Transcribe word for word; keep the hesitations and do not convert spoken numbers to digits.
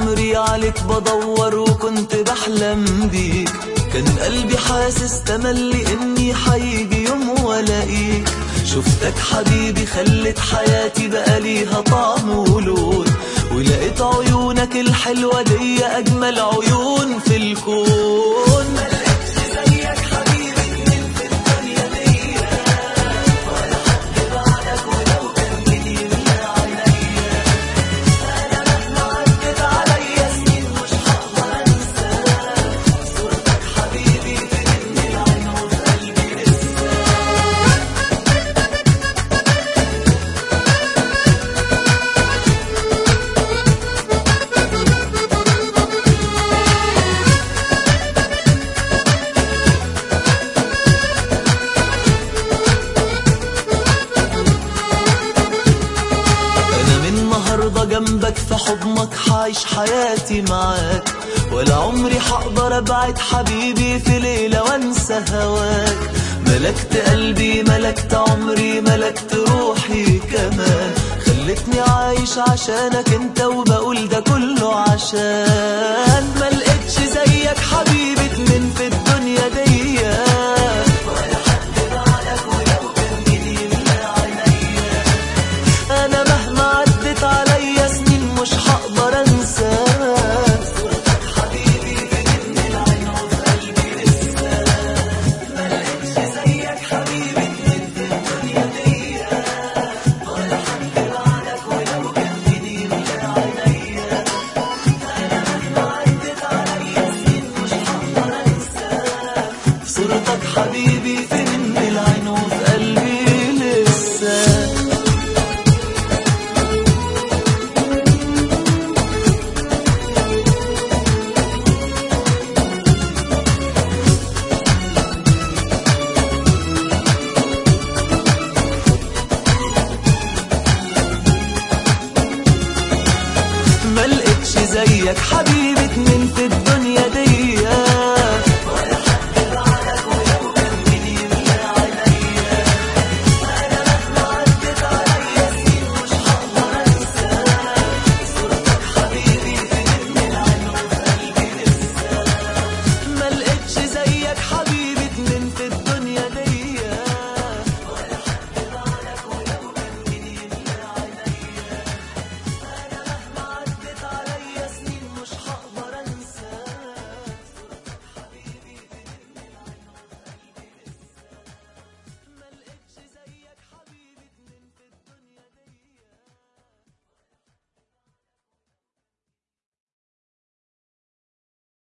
عمري عليك بدور وكنت بحلم بيك، كان قلبي حاسس تملي اني حيجي يوم والاقيك. شفتك حبيبي خلت حياتي بقى ليها طعم ولون، ولقيت عيونك الحلوة دي أجمل عيون في الكون. ملقتش زيك حبيبي اتنين في الدنيا دي، ولا حد بعدك ولو كان مين يملى عينيا. أنا مهما عدت عليا سنين مش هقدر أنساك، صورتك حبيبي في جنب العين وفي قلبي لسه. جنبك في حضنك حعيش حياتي معاك، ولا عمري حقدر ابعد حبيبي في ليلة وانسى هواك. ملكت قلبي ملكت عمري ملكت روحي كمان، خلتني عايش عشانك انت وبقول ده كله عشان. ملقتش زيك حبيبي اتنين في الدنيا دي، ولا حد بعدك ولو كان مين يملى عينيا. انا مهما عدت عليا سنين مش هقدر انساك، صورتك حبيبي في جنب العين وفي قلبي لسه. ملقتش زيك حبيبي اتنين في الدنيا دي، ولا حد بعدك ولو كان مين يملى عينيا. انا مهما عدت عليا سنين مش هقدر انساك، صورتك حبيبي في جنب العين وفي قلبي لسه. ملقتش زيك حبيبي